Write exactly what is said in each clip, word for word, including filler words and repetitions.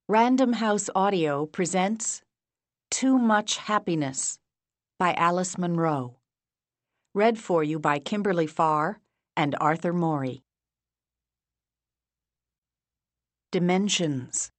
Random House Audio presents Too Much Happiness by Alice Munro. Read for you by Kimberly Farr and Arthur Morey. Dimensions.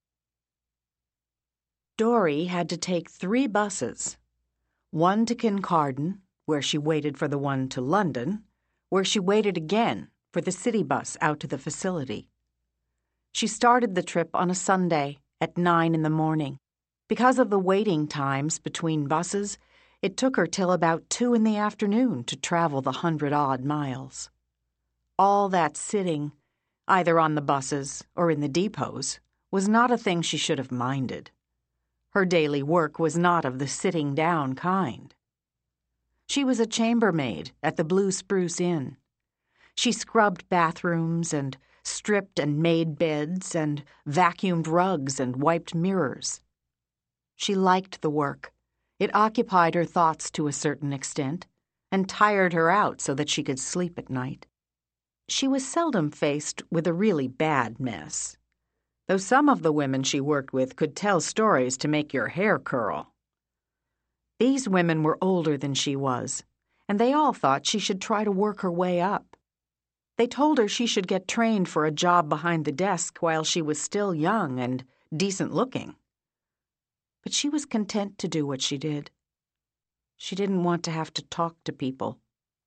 Dory had to take three buses, one to Kincardine, where she waited for the one to London, where she waited again for the city bus out to the facility. She started the trip on a Sunday at nine in the morning. Because of the waiting times between buses, it took her till about two in the afternoon to travel the hundred-odd miles. All that sitting, either on the buses or in the depots, was not a thing she should have minded. Her daily work was not of the sitting-down kind. She was a chambermaid at the Blue Spruce Inn. She scrubbed bathrooms and stripped and made beds and vacuumed rugs and wiped mirrors. She liked the work. It occupied her thoughts to a certain extent and tired her out so that she could sleep at night. She was seldom faced with a really bad mess, though some of the women she worked with could tell stories to make your hair curl. These women were older than she was, and they all thought she should try to work her way up. They told her she should get trained for a job behind the desk while she was still young and decent-looking. But she was content to do what she did. She didn't want to have to talk to people.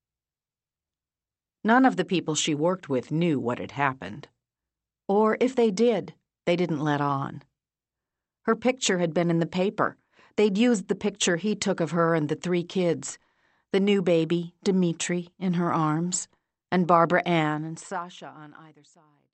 None of the people she worked with knew what had happened. Or if they did, they didn't let on. Her picture had been in the paper. They'd used the picture he took of her and the three kids, the new baby, Dmitri, in her arms, and Barbara Ann and Sasha on either side.